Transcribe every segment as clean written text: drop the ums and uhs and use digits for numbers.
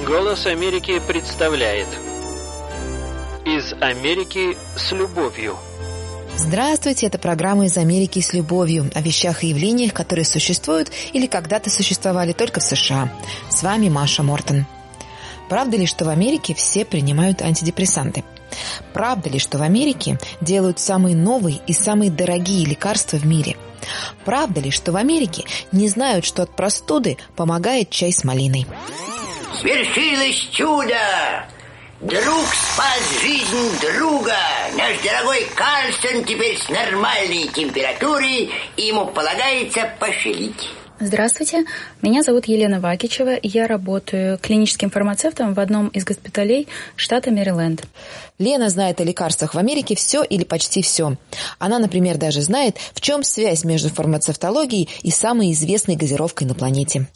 Голос Америки представляет «Из Америки с любовью». Здравствуйте, это программа «Из Америки с любовью» о вещах и явлениях, которые существуют или когда-то существовали только в США. С вами Маша Мортон. Правда ли, что в Америке все принимают антидепрессанты? Правда ли, что в Америке делают самые новые и самые дорогие лекарства в мире? Правда ли, что в Америке не знают, что от простуды помогает чай с малиной? Свершилось чудо! Друг спас жизнь друга. Наш дорогой Карлсон теперь с нормальной температурой, и ему полагается пошалить. Здравствуйте, меня зовут Елена Вакичева, и я работаю клиническим фармацевтом в одном из госпиталей штата Мэриленд. Лена знает о лекарствах в Америке все или почти все. Она, например, даже знает, в чем связь между фармацевтологией и самой известной газировкой на планете.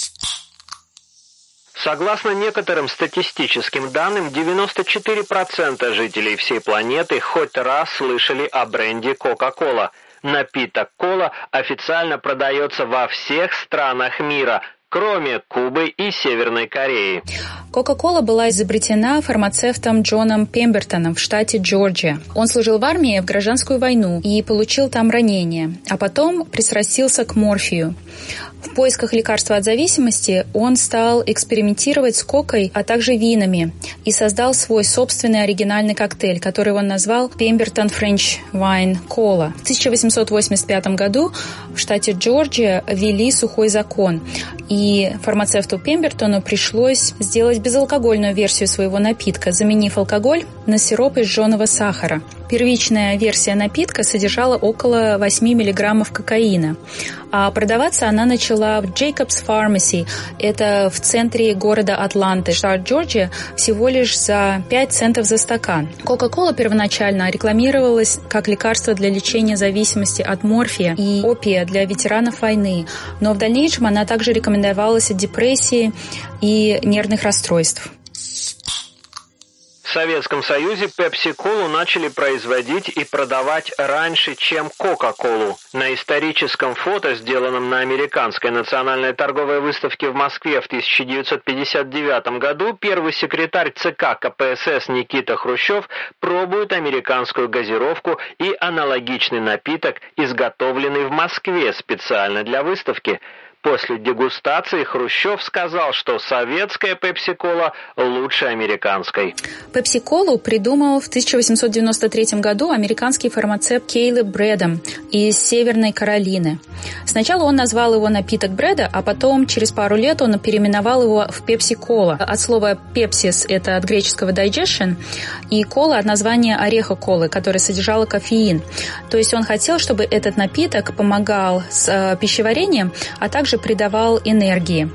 Согласно некоторым статистическим данным, 94% жителей всей планеты хоть раз слышали о бренде Coca-Cola. Напиток кола официально продается во всех странах мира, кроме Кубы и Северной Кореи. Кока-кола была изобретена фармацевтом Джоном Пембертоном в штате Джорджия. Он служил в армии в гражданскую войну и получил там ранение, а потом пристрастился к морфию. В поисках лекарства от зависимости он стал экспериментировать с кокой, а также винами, и создал свой собственный оригинальный коктейль, который он назвал Pemberton French Wine Cola. В 1885 году в штате Джорджия ввели сухой закон, и фармацевту Пембертону пришлось сделать безалкогольную версию своего напитка, заменив алкоголь на сироп из жженого сахара. Первичная версия напитка содержала около 8 мг кокаина, а продаваться она начала в Jacob's Pharmacy, это в центре города Атланты, штат Джорджия, всего лишь за 5 центов за стакан. Кока-кола первоначально рекламировалась как лекарство для лечения зависимости от морфия и опия для ветеранов войны, но в дальнейшем она также рекомендовалась от депрессии и нервных расстройств. В Советском Союзе пепси-колу начали производить и продавать раньше, чем кока-колу. На историческом фото, сделанном на Американской национальной торговой выставке в Москве в 1959 году, первый секретарь ЦК КПСС Никита Хрущев пробует американскую газировку и аналогичный напиток, изготовленный в Москве специально для выставки. После дегустации Хрущев сказал, что советская пепси-кола лучше американской. Пепси-колу придумал в 1893 году американский фармацевт Кейлеб Брэдом из Северной Каролины. Сначала он назвал его напиток Брэда, а потом через пару лет он переименовал его в пепси-кола. От слова пепсис – это от греческого digestion, и кола от названия ореха колы, которая содержала кофеин. То есть он хотел, чтобы этот напиток помогал с пищеварением, а также придавал энергии.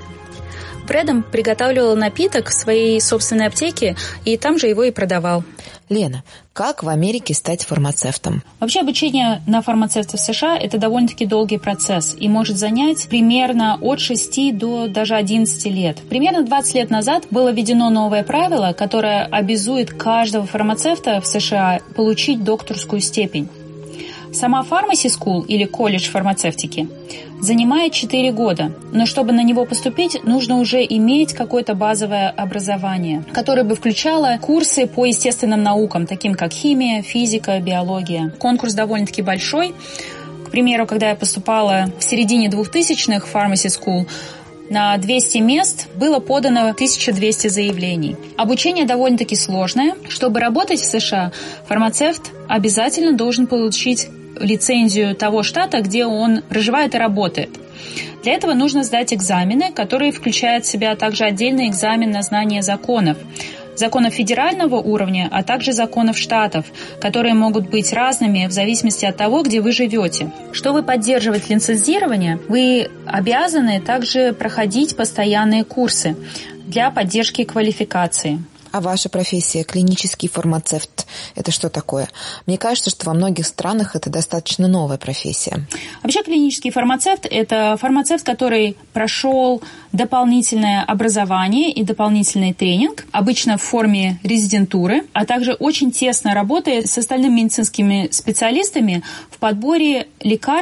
Брэдом приготавливал напиток в своей собственной аптеке и там же его и продавал. Лена, как в Америке стать фармацевтом? Вообще обучение на фармацевта в США – это довольно-таки долгий процесс и может занять примерно от 6 до даже 11 лет. Примерно 20 лет назад было введено новое правило, которое обязует каждого фармацевта в США получить докторскую степень. Сама Pharmacy School или колледж фармацевтики занимает 4 года, но чтобы на него поступить, нужно уже иметь какое-то базовое образование, которое бы включало курсы по естественным наукам, таким как химия, физика, биология. Конкурс довольно-таки большой. К примеру, когда я поступала в середине 2000-х в Pharmacy School, на 200 мест было подано 1200 заявлений. Обучение довольно-таки сложное. Чтобы работать в США, фармацевт обязательно должен получить лицензию того штата, где он проживает и работает. Для этого нужно сдать экзамены, которые включают в себя также отдельный экзамен на знание законов федерального уровня, а также законов штатов, которые могут быть разными в зависимости от того, где вы живете. Чтобы поддерживать лицензирование, вы обязаны также проходить постоянные курсы для поддержки квалификации. А ваша профессия, клинический фармацевт, это что такое? Мне кажется, что во многих странах это достаточно новая профессия. Вообще клинический фармацевт – это фармацевт, который прошел дополнительное образование и дополнительный тренинг, обычно в форме резидентуры, а также очень тесно работает с остальными медицинскими специалистами в подборе лекарств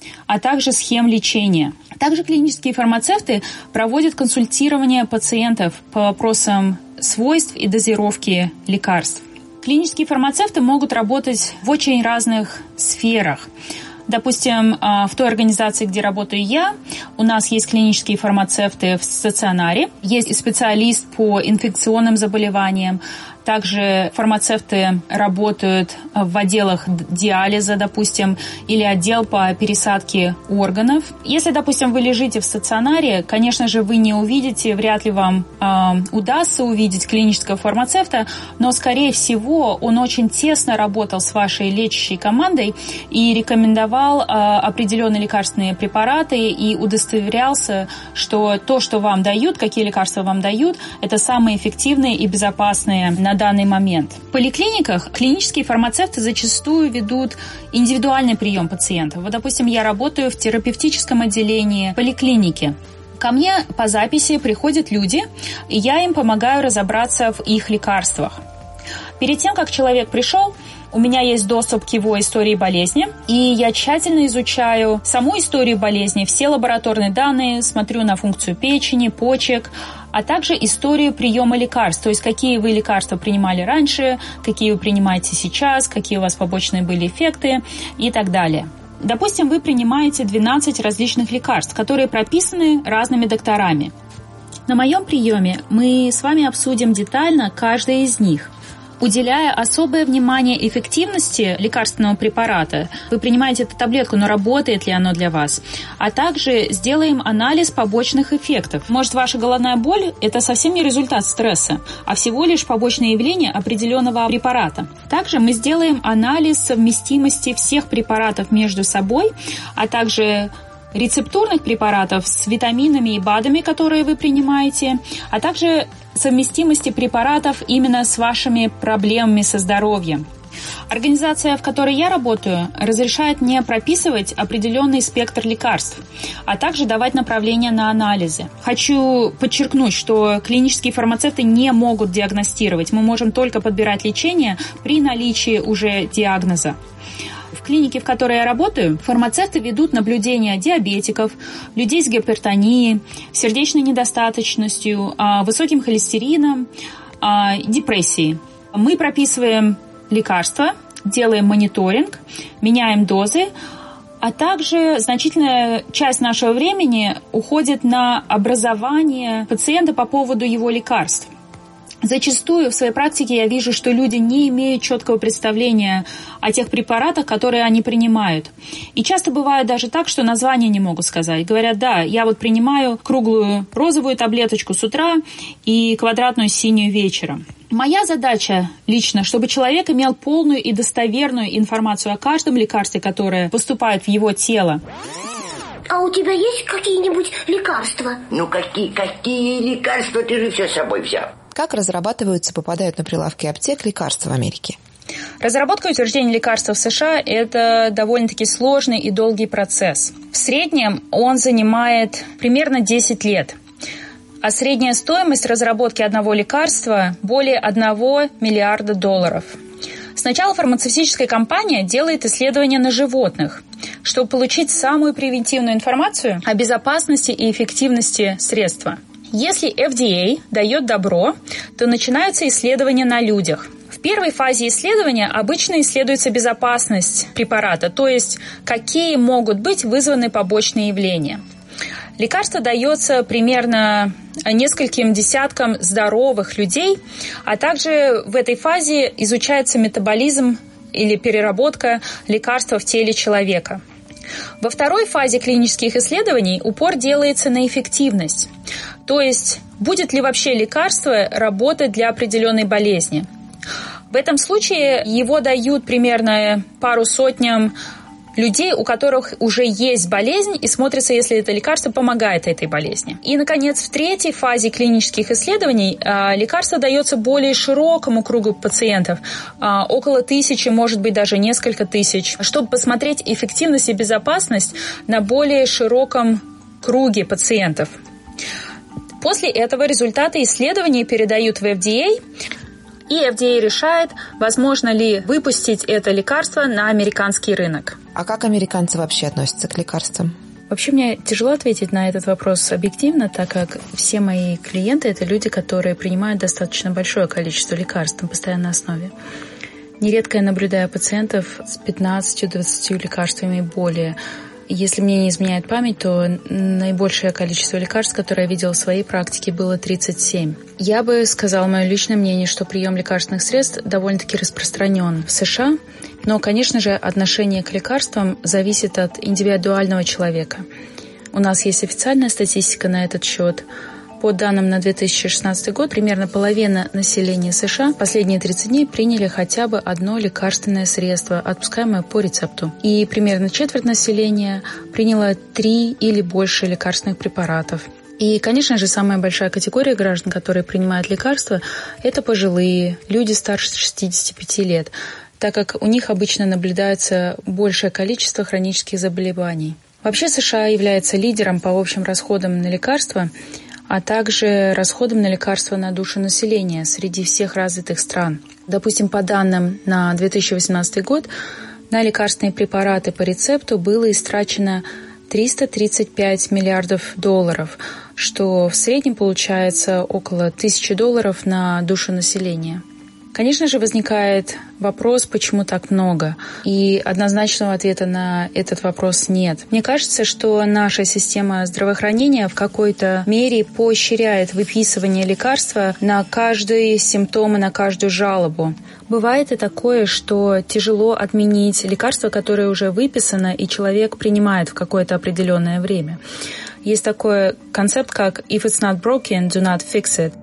а также схем лечения. Также клинические фармацевты проводят консультирование пациентов по вопросам свойств и дозировки лекарств. Клинические фармацевты могут работать в очень разных сферах. Допустим, в той организации, где работаю я, у нас есть клинические фармацевты в стационаре, есть специалист по инфекционным заболеваниям. Также фармацевты работают в отделах диализа, допустим, или отдел по пересадке органов. Если, допустим, вы лежите в стационаре, конечно же, вы не увидите, вряд ли вам удастся увидеть клинического фармацевта, но, скорее всего, он очень тесно работал с вашей лечащей командой и рекомендовал определенные лекарственные препараты и удостоверялся, что то, что вам дают, какие лекарства вам дают, это самые эффективные и безопасные на данный момент. В поликлиниках клинические фармацевты зачастую ведут индивидуальный прием пациентов. Вот, допустим, я работаю в терапевтическом отделении поликлиники. Ко мне по записи приходят люди, и я им помогаю разобраться в их лекарствах. Перед тем, как человек пришел, у меня есть доступ к его истории болезни, и я тщательно изучаю саму историю болезни, все лабораторные данные, смотрю на функцию печени, почек, а также историю приема лекарств, то есть какие вы лекарства принимали раньше, какие вы принимаете сейчас, какие у вас побочные были эффекты и так далее. Допустим, вы принимаете 12 различных лекарств, которые прописаны разными докторами. На моем приеме мы с вами обсудим детально каждое из них, уделяя особое внимание эффективности лекарственного препарата. Вы принимаете эту таблетку, но работает ли оно для вас? А также сделаем анализ побочных эффектов. Может, ваша головная боль – это совсем не результат стресса, а всего лишь побочное явление определенного препарата. Также мы сделаем анализ совместимости всех препаратов между собой, а также рецептурных препаратов с витаминами и БАДами, которые вы принимаете, а также совместимости препаратов именно с вашими проблемами со здоровьем. Организация, в которой я работаю, разрешает мне прописывать определенный спектр лекарств, а также давать направления на анализы. Хочу подчеркнуть, что клинические фармацевты не могут диагностировать. Мы можем только подбирать лечение при наличии уже диагноза. В клинике, в которой я работаю, фармацевты ведут наблюдения диабетиков, людей с гипертонией, сердечной недостаточностью, высоким холестерином, депрессией. Мы прописываем лекарства, делаем мониторинг, меняем дозы, а также значительная часть нашего времени уходит на образование пациента по поводу его лекарств. Зачастую в своей практике я вижу, что люди не имеют четкого представления о тех препаратах, которые они принимают. И часто бывает даже так, что название не могут сказать. Говорят, да, я вот принимаю круглую розовую таблеточку с утра и квадратную синюю вечером. Моя задача лично, чтобы человек имел полную и достоверную информацию о каждом лекарстве, которое поступает в его тело. А у тебя есть какие-нибудь лекарства? Ну какие лекарства? Ты же все с собой взял. Как разрабатываются и попадают на прилавки аптек лекарства в Америке? Разработка и утверждение лекарства в США – это довольно-таки сложный и долгий процесс. В среднем он занимает примерно 10 лет. А средняя стоимость разработки одного лекарства – более $1 миллиарда. Сначала фармацевтическая компания делает исследования на животных, чтобы получить самую превентивную информацию о безопасности и эффективности средства. Если FDA дает добро, то начинаются исследования на людях. В первой фазе исследования обычно исследуется безопасность препарата, то есть какие могут быть вызваны побочные явления. Лекарство дается примерно нескольким десяткам здоровых людей, а также в этой фазе изучается метаболизм или переработка лекарства в теле человека. Во второй фазе клинических исследований упор делается на эффективность, то есть будет ли вообще лекарство работать для определенной болезни. В этом случае его дают примерно пару сотням людей, у которых уже есть болезнь, и смотрится, если это лекарство помогает этой болезни. И, наконец, в третьей фазе клинических исследований лекарство дается более широкому кругу пациентов, около 1000, может быть, даже несколько тысяч, чтобы посмотреть эффективность и безопасность на более широком круге пациентов. После этого результаты исследований передают в FDA, и FDA решает, возможно ли выпустить это лекарство на американский рынок. А как американцы вообще относятся к лекарствам? Вообще мне тяжело ответить на этот вопрос объективно, так как все мои клиенты – это люди, которые принимают достаточно большое количество лекарств на постоянной основе. Нередко я наблюдаю пациентов с 15-20 лекарствами и более. Если мне не изменяет память, то наибольшее количество лекарств, которое я видела в своей практике, было 37. Я бы сказала мое личное мнение, что прием лекарственных средств довольно-таки распространен в США, но, конечно же, отношение к лекарствам зависит от индивидуального человека. У нас есть официальная статистика на этот счет. По данным на 2016 год, примерно половина населения США последние 30 дней приняли хотя бы одно лекарственное средство, отпускаемое по рецепту. И примерно четверть населения приняло 3 или больше лекарственных препаратов. И, конечно же, самая большая категория граждан, которые принимают лекарства, это пожилые, люди старше 65 лет, так как у них обычно наблюдается большее количество хронических заболеваний. Вообще США является лидером по общим расходам на лекарства, а также расходам на лекарства на душу населения среди всех развитых стран. Допустим, по данным на 2018 год, на лекарственные препараты по рецепту было истрачено 335 миллиардов долларов, что в среднем получается около $1000 на душу населения. Конечно же, возникает вопрос, почему так много, и однозначного ответа на этот вопрос нет. Мне кажется, что наша система здравоохранения в какой-то мере поощряет выписывание лекарства на каждый симптом и на каждую жалобу. Бывает и такое, что тяжело отменить лекарство, которое уже выписано, и человек принимает в какое-то определенное время. Есть такой концепт, как «If it's not broken, do not fix it».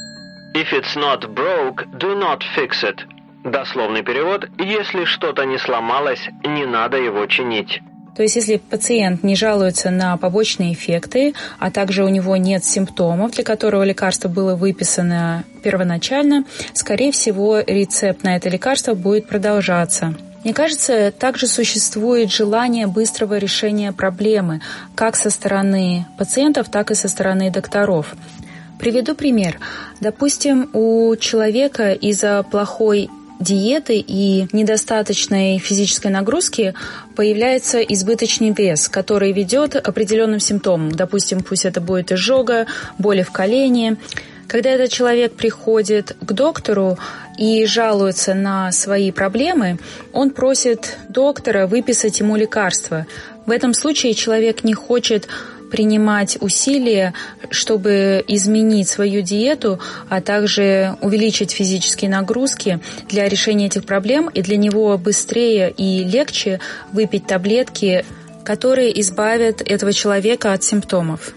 If it's not broke, do not fix it. Дословный перевод: если что-то не сломалось, не надо его чинить. То есть, если пациент не жалуется на побочные эффекты, а также у него нет симптомов, для которого лекарство было выписано первоначально, скорее всего, рецепт на это лекарство будет продолжаться. Мне кажется, также существует желание быстрого решения проблемы, как со стороны пациентов, так и со стороны докторов. Приведу пример. Допустим, у человека из-за плохой диеты и недостаточной физической нагрузки появляется избыточный вес, который ведет к определенным симптомам. Допустим, пусть это будет изжога, боли в колене. Когда этот человек приходит к доктору и жалуется на свои проблемы, он просит доктора выписать ему лекарства. В этом случае человек не хочет принимать усилия, чтобы изменить свою диету, а также увеличить физические нагрузки для решения этих проблем, и для него быстрее и легче выпить таблетки, которые избавят этого человека от симптомов.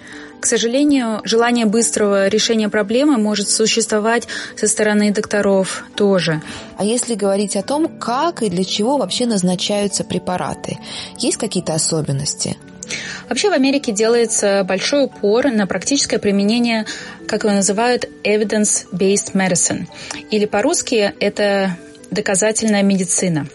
К сожалению, желание быстрого решения проблемы может существовать со стороны докторов тоже. А если говорить о том, как и для чего вообще назначаются препараты, есть какие-то особенности? Вообще в Америке делается большой упор на практическое применение, как его называют, evidence-based medicine. Или по-русски это доказательная медицина.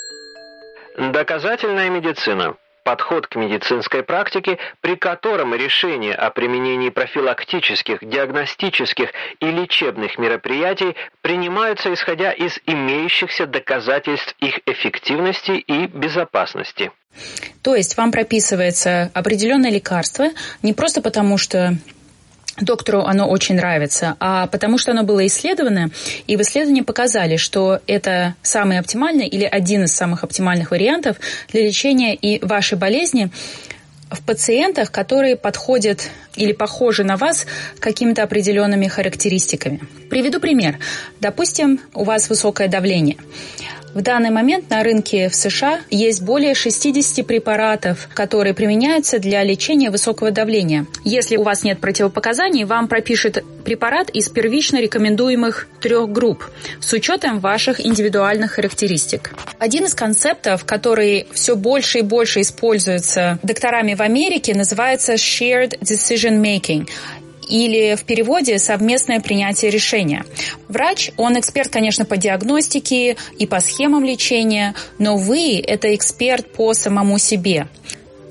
Доказательная медицина – подход к медицинской практике, при котором решения о применении профилактических, диагностических и лечебных мероприятий принимаются исходя из имеющихся доказательств их эффективности и безопасности. То есть вам прописывается определенное лекарство не просто потому, что доктору оно очень нравится, а потому что оно было исследовано, и в исследовании показали, что это самый оптимальный или один из самых оптимальных вариантов для лечения и вашей болезни в пациентах, которые подходят или похожи на вас какими-то определенными характеристиками. Приведу пример. Допустим, у вас высокое давление. В данный момент на рынке в США есть более 60 препаратов, которые применяются для лечения высокого давления. Если у вас нет противопоказаний, вам пропишут препарат из первично рекомендуемых 3 групп с учетом ваших индивидуальных характеристик. Один из концептов, который все больше и больше используется докторами в Америке, называется shared decision making. Или в переводе «совместное принятие решения». Врач, он эксперт, конечно, по диагностике и по схемам лечения, но вы – это эксперт по самому себе.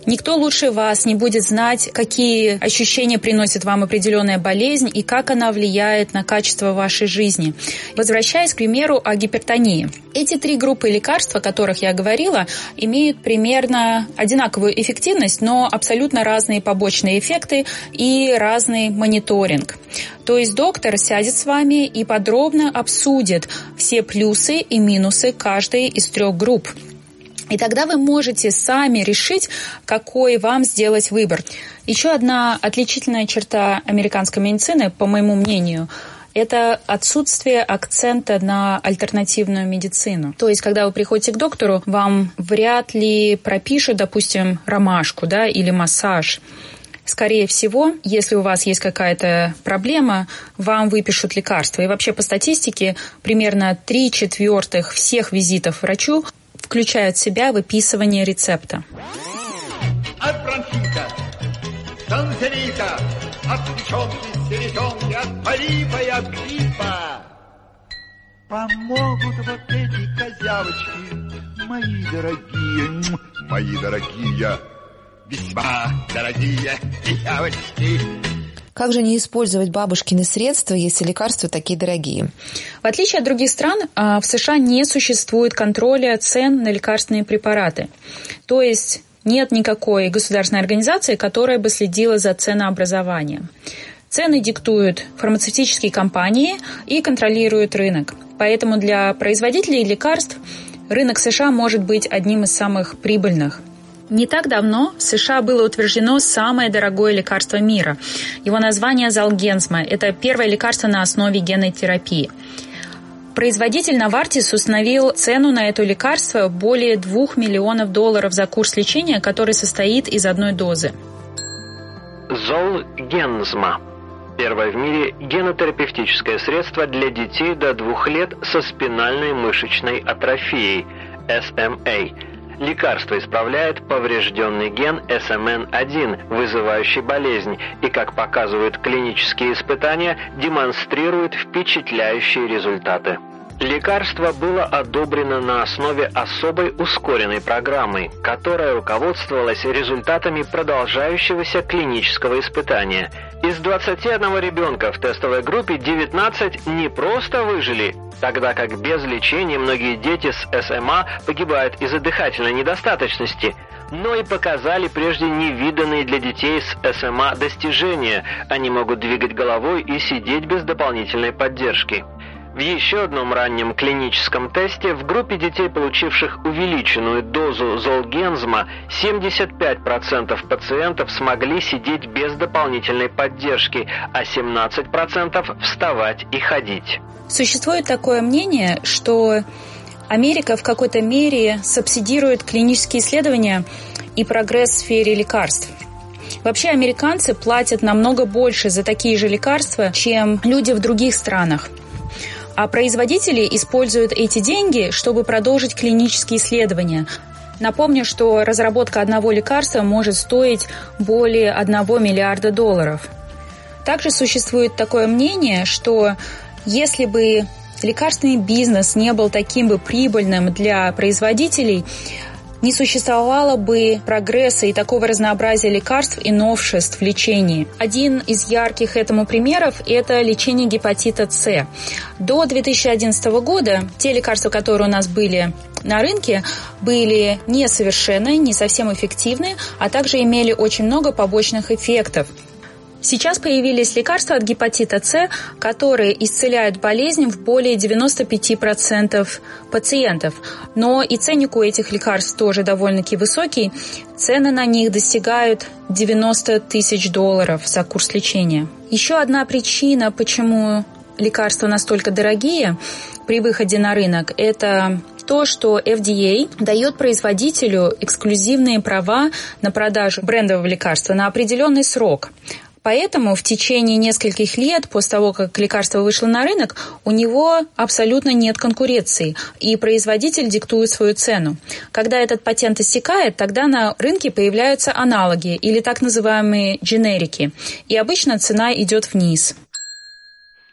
Никто лучше вас не будет знать, какие ощущения приносит вам определенная болезнь и как она влияет на качество вашей жизни. Возвращаясь, к примеру, о гипертонии. Эти 3 группы лекарств, о которых я говорила, имеют примерно одинаковую эффективность, но абсолютно разные побочные эффекты и разный мониторинг. То есть доктор сядет с вами и подробно обсудит все плюсы и минусы каждой из 3 групп. И тогда вы можете сами решить, какой вам сделать выбор. Еще одна отличительная черта американской медицины, по моему мнению, это отсутствие акцента на альтернативную медицину. То есть, когда вы приходите к доктору, вам вряд ли пропишут, допустим, ромашку, да, или массаж. Скорее всего, если у вас есть какая-то проблема, вам выпишут лекарства. И вообще по статистике примерно 3/4 всех визитов к врачу включают в себя выписывание рецепта. От бронхита, танзелита, от печенки, селезенки, от полипа и от гриппа. Помогут вот эти козявочки, мои дорогие, весьма дорогие девочки. Как же не использовать бабушкины средства, если лекарства такие дорогие? В отличие от других стран, в США не существует контроля цен на лекарственные препараты. То есть нет никакой государственной организации, которая бы следила за ценообразованием. Цены диктуют фармацевтические компании и контролируют рынок. Поэтому для производителей лекарств рынок США может быть одним из самых прибыльных. Не так давно в США было утверждено самое дорогое лекарство мира. Его название Золгенсма. Это первое лекарство на основе генной терапии. Производитель Novartis установил цену на это лекарство более $2 миллионов за курс лечения, который состоит из 1 дозы. Золгенсма. Первое в мире генотерапевтическое средство для детей до 2 лет со спинальной мышечной атрофией, SMA. Лекарство исправляет поврежденный ген SMN1, вызывающий болезнь, и, как показывают клинические испытания, демонстрирует впечатляющие результаты. Лекарство было одобрено на основе особой ускоренной программы, которая руководствовалась результатами продолжающегося клинического испытания. Из 21 ребенка в тестовой группе 19 не просто выжили, тогда как без лечения многие дети с СМА погибают из-за дыхательной недостаточности, но и показали прежде невиданные для детей с СМА достижения. Они могут двигать головой и сидеть без дополнительной поддержки. В еще одном раннем клиническом тесте в группе детей, получивших увеличенную дозу Золгенсма, 75% пациентов смогли сидеть без дополнительной поддержки, а 17% вставать и ходить. Существует такое мнение, что Америка в какой-то мере субсидирует клинические исследования и прогресс в сфере лекарств. Вообще американцы платят намного больше за такие же лекарства, чем люди в других странах. А производители используют эти деньги, чтобы продолжить клинические исследования. Напомню, что разработка одного лекарства может стоить более $1 миллиарда. Также существует такое мнение, что если бы лекарственный бизнес не был таким бы прибыльным для производителей, не существовало бы прогресса и такого разнообразия лекарств и новшеств в лечении. Один из ярких этому примеров – это лечение гепатита С. До 2011 года те лекарства, которые у нас были на рынке, были несовершенны, не совсем эффективны, а также имели очень много побочных эффектов. Сейчас появились лекарства от гепатита С, которые исцеляют болезнь в более 95% пациентов. Но и ценник у этих лекарств тоже довольно-таки высокий. Цены на них достигают $90 тысяч за курс лечения. Еще одна причина, почему лекарства настолько дорогие при выходе на рынок, это то, что FDA дает производителю эксклюзивные права на продажу брендового лекарства на определенный срок. Поэтому в течение нескольких лет после того, как лекарство вышло на рынок, у него абсолютно нет конкуренции, и производитель диктует свою цену. Когда этот патент истекает, тогда на рынке появляются аналоги или так называемые дженерики, и обычно цена идет вниз.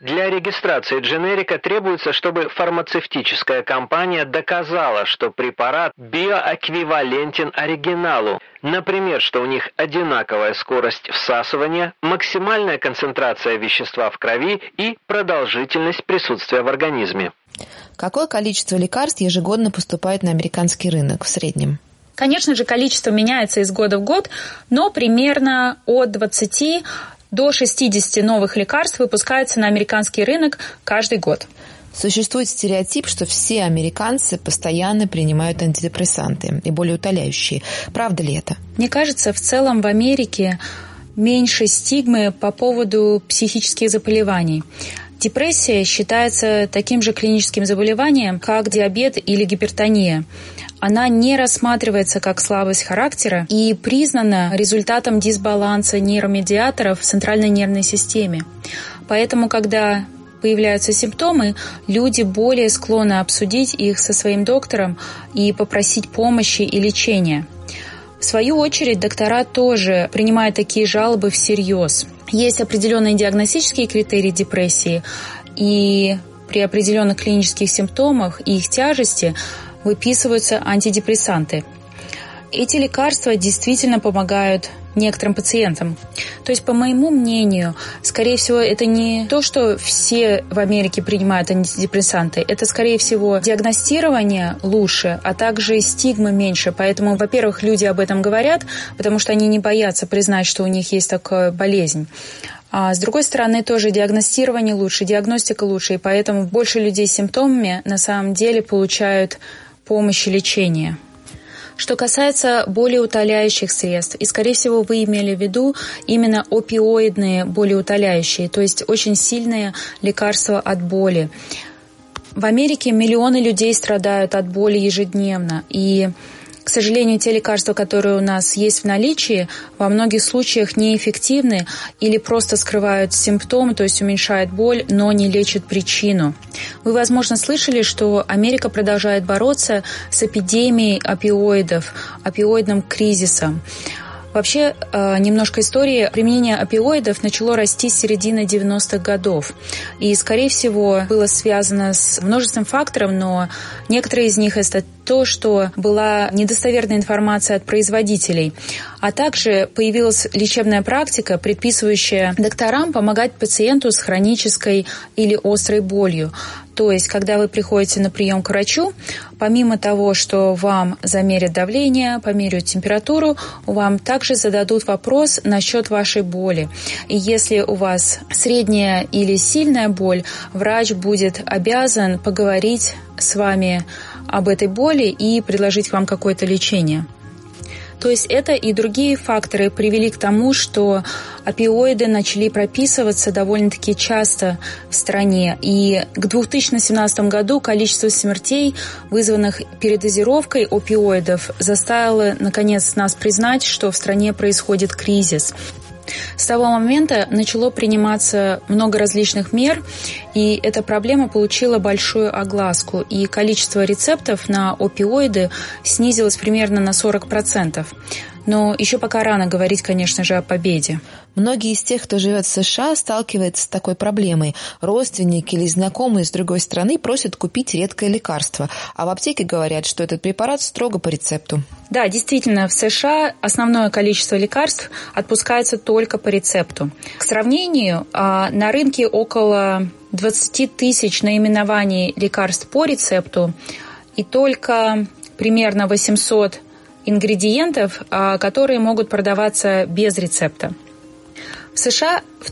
Для регистрации дженерика требуется, чтобы фармацевтическая компания доказала, что препарат биоэквивалентен оригиналу. Например, что у них одинаковая скорость всасывания, максимальная концентрация вещества в крови и продолжительность присутствия в организме. Какое количество лекарств ежегодно поступает на американский рынок в среднем? Конечно же, количество меняется из года в год, но примерно от 20 до 60 новых лекарств выпускаются на американский рынок каждый год. Существует стереотип, что все американцы постоянно принимают антидепрессанты и болеутоляющие. Правда ли это? Мне кажется, в целом в Америке меньше стигмы по поводу психических заболеваний. Депрессия считается таким же клиническим заболеванием, как диабет или гипертония. Она не рассматривается как слабость характера и признана результатом дисбаланса нейромедиаторов в центральной нервной системе. Поэтому, когда появляются симптомы, люди более склонны обсудить их со своим доктором и попросить помощи и лечения. В свою очередь, доктора тоже принимают такие жалобы всерьез. Есть определенные диагностические критерии депрессии, и при определенных клинических симптомах и их тяжести выписываются антидепрессанты. Эти лекарства действительно помогают некоторым пациентам. То есть, по моему мнению, скорее всего, это не то, что все в Америке принимают антидепрессанты. Это, скорее всего, диагностирование лучше, а также стигмы меньше. Поэтому, во-первых, люди об этом говорят, потому что они не боятся признать, что у них есть такая болезнь. А с другой стороны, тоже диагностирование лучше, диагностика лучше, и поэтому больше людей с симптомами на самом деле получают помощь и лечение. Что касается болеутоляющих средств, и, скорее всего, вы имели в виду именно опиоидные болеутоляющие, то есть очень сильные лекарства от боли. В Америке миллионы людей страдают от боли ежедневно, и, к сожалению, те лекарства, которые у нас есть в наличии, во многих случаях неэффективны или просто скрывают симптомы, то есть уменьшают боль, но не лечат причину. Вы, возможно, слышали, что Америка продолжает бороться с эпидемией опиоидов, опиоидным кризисом. Вообще, немножко истории. Применение опиоидов начало расти с середины 90-х годов. И, скорее всего, было связано с множеством факторов, но некоторые из них это то, что была недостоверная информация от производителей. А также появилась лечебная практика, предписывающая докторам помогать пациенту с хронической или острой болью. То есть, когда вы приходите на прием к врачу, помимо того, что вам замерят давление, померяют температуру, вам также зададут вопрос насчет вашей боли. И если у вас средняя или сильная боль, врач будет обязан поговорить с вами об этой боли и предложить вам какое-то лечение. То есть это и другие факторы привели к тому, что опиоиды начали прописываться довольно-таки часто в стране. И к 2017 году количество смертей, вызванных передозировкой опиоидов, заставило, наконец, нас признать, что в стране происходит кризис. С того момента начало приниматься много различных мер, и эта проблема получила большую огласку, и количество рецептов на опиоиды снизилось примерно на 40%. Но еще пока рано говорить, конечно же, о победе. Многие из тех, кто живет в США, сталкиваются с такой проблемой. Родственники или знакомые с другой страны просят купить редкое лекарство, а в аптеке говорят, что этот препарат строго по рецепту. Да, действительно, в США основное количество лекарств отпускается только по рецепту. К сравнению, на рынке около 20 тысяч наименований лекарств по рецепту и только примерно 800 ингредиентов, которые могут продаваться без рецепта. В США в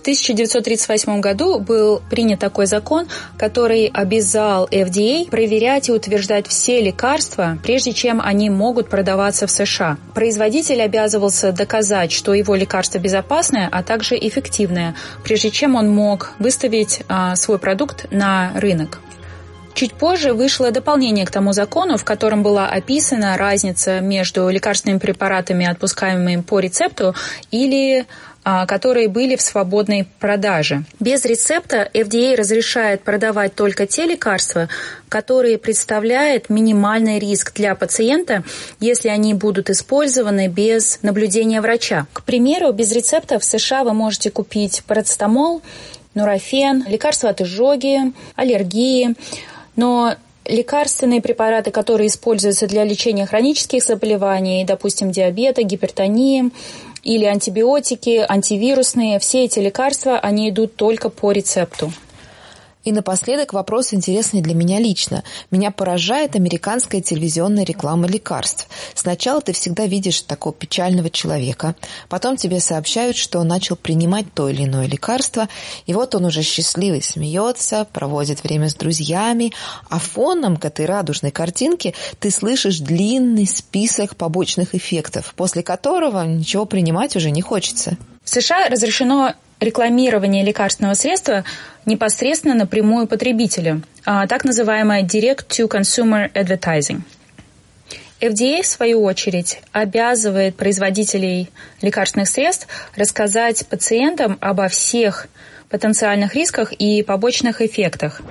1938 году был принят такой закон, который обязал FDA проверять и утверждать все лекарства, прежде чем они могут продаваться в США. Производитель обязывался доказать, что его лекарство безопасное, а также эффективное, прежде чем он мог выставить свой продукт на рынок. Чуть позже вышло дополнение к тому закону, в котором была описана разница между лекарственными препаратами, отпускаемыми по рецепту, или которые были в свободной продаже. Без рецепта FDA разрешает продавать только те лекарства, которые представляют минимальный риск для пациента, если они будут использованы без наблюдения врача. К примеру, без рецепта в США вы можете купить парацетамол нурофен, лекарства от изжоги, аллергии. Но лекарственные препараты, которые используются для лечения хронических заболеваний, допустим, диабета, гипертонии, или антибиотики, антивирусные, все эти лекарства, они идут только по рецепту. И напоследок вопрос, интересный для меня лично. Меня поражает американская телевизионная реклама лекарств. Сначала ты всегда видишь такого печального человека, потом тебе сообщают, что он начал принимать то или иное лекарство, и вот он уже счастливый, смеется, проводит время с друзьями, а фоном к этой радужной картинке ты слышишь длинный список побочных эффектов, после которого ничего принимать уже не хочется. В США разрешено рекламирование лекарственного средства непосредственно напрямую потребителю, так называемое Direct-to-Consumer Advertising. FDA, в свою очередь, обязывает производителей лекарственных средств рассказать пациентам обо всех потенциальных рисках и побочных эффектах.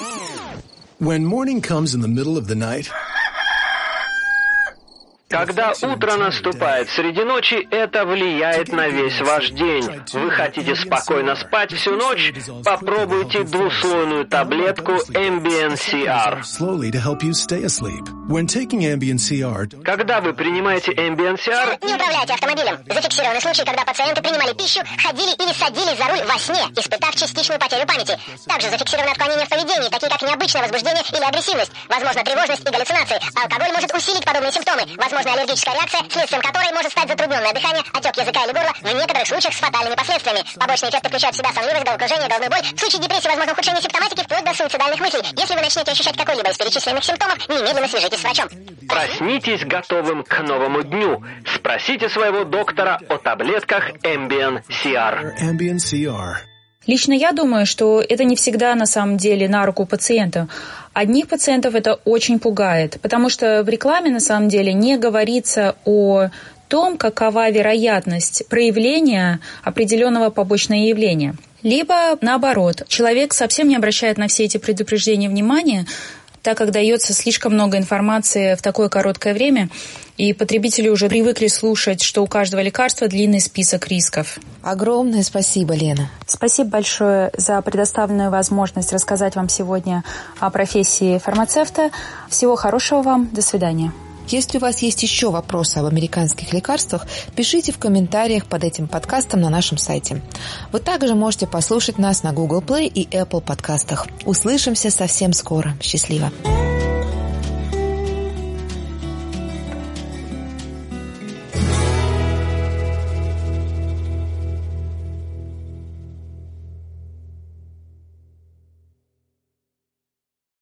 Когда утро наступает среди ночи, это влияет на весь ваш день. Вы хотите спокойно спать всю ночь? Попробуйте двуслойную таблетку Ambien CR. Когда вы принимаете Ambien CR... Не управляйте автомобилем. Зафиксированы случаи, когда пациенты принимали пищу, ходили или садились за руль во сне, испытав частичную потерю памяти. Также зафиксированы отклонения в поведении, такие как необычное возбуждение или агрессивность, возможно, тревожность и галлюцинации. Алкоголь может усилить подобные симптомы. Возможно, аллергическая реакция, следствием которой может стать затрудненное дыхание, отек языка или горла, в некоторых случаях с фатальными последствиями. Побочные эффекты включают в себя сонливость, головокружение, головную боль. В случае депрессии возможно ухудшение симптоматики вплоть до суицидальных мыслей. Если вы начнете ощущать какой-либо из перечисленных симптомов, немедленно свяжитесь с врачом. Проснитесь готовым к новому дню. Спросите своего доктора о таблетках Ambien CR. Лично я думаю, что это не всегда на самом деле на руку пациента. Одних пациентов это очень пугает, потому что в рекламе на самом деле не говорится о том, какова вероятность проявления определенного побочного явления. Либо наоборот, человек совсем не обращает на все эти предупреждения внимания, так как дается слишком много информации в такое короткое время, и потребители уже привыкли слушать, что у каждого лекарства длинный список рисков. Огромное спасибо, Лена. Спасибо большое за предоставленную возможность рассказать вам сегодня о профессии фармацевта. Всего хорошего вам. До свидания. Если у вас есть еще вопросы об американских лекарствах, пишите в комментариях под этим подкастом на нашем сайте. Вы также можете послушать нас на Google Play и Apple подкастах. Услышимся совсем скоро. Счастливо!